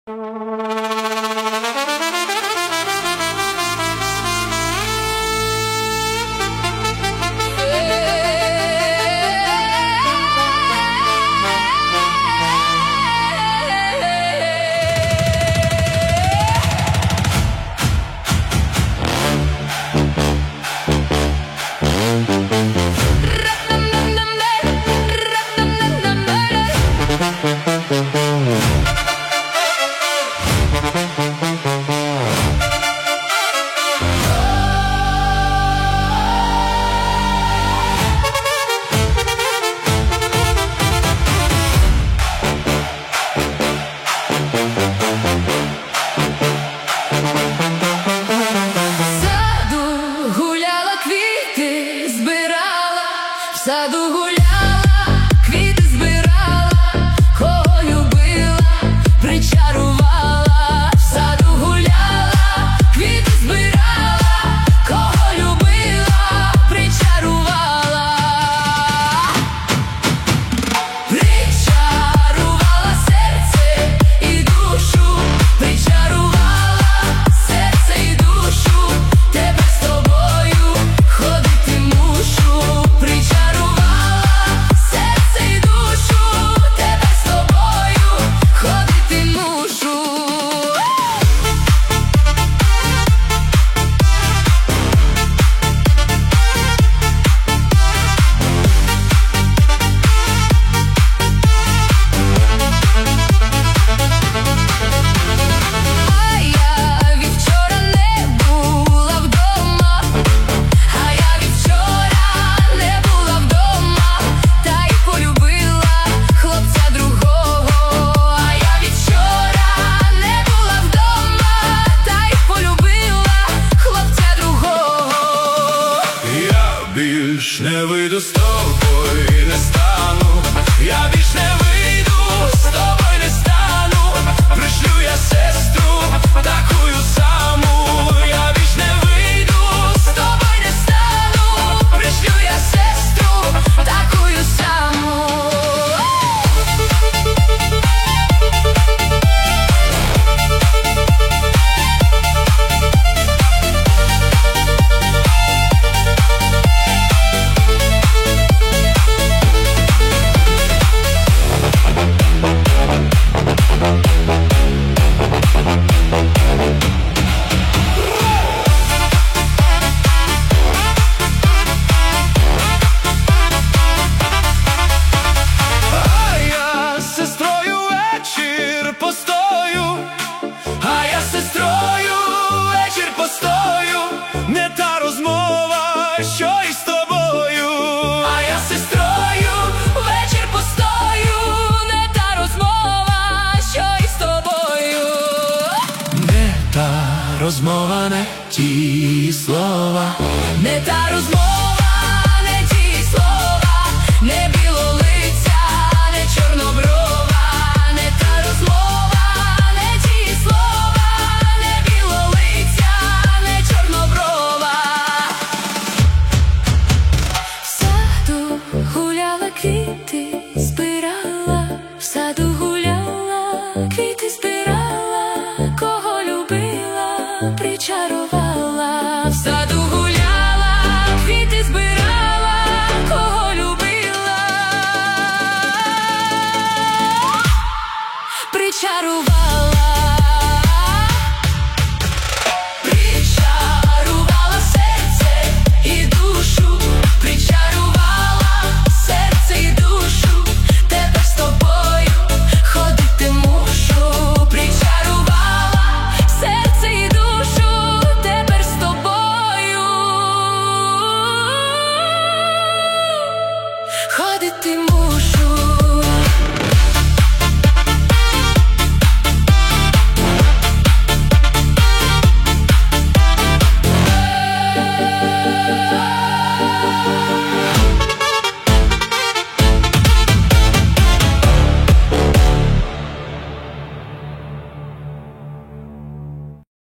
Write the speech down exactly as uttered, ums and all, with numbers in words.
В саду гуляла, квіти збирала, кого любила, причарувала. В саду гуляла, квіти збирала, кого любила, причарувала. Причарувала серце і душу, причарувала серце і душу. Тепер з тобою ходити мушу. Більш не вийду з тобою, не стану. Я більш не вийду, з тобою не стану. Пришлю я сестру, такую саму. Я більш не вийду, з тобою не стану. Пришлю я сестру, такую саму. Не та розмова, що із тобою. А я з сестрою вечір постою. Не та розмова, що із тобою. Не та розмова, не ті слова. Не та розмова, не ті слова. Не білолиця, не чорноброва. Не та розмова, не ті слова. Не білолиця, не чорноброва. В саду гуляла, квіти збирала. В саду гуляла, квіти збирала. Кого любила, причарувала. В саду гуляла, квіти збирала. Кого любила, причарувала. Причарувала серце і душу. Причарувала серце і душу. Тепер з тобою ходити мушу. Причарувала серце і душу. Тепер з тобою ходити мушу. Oh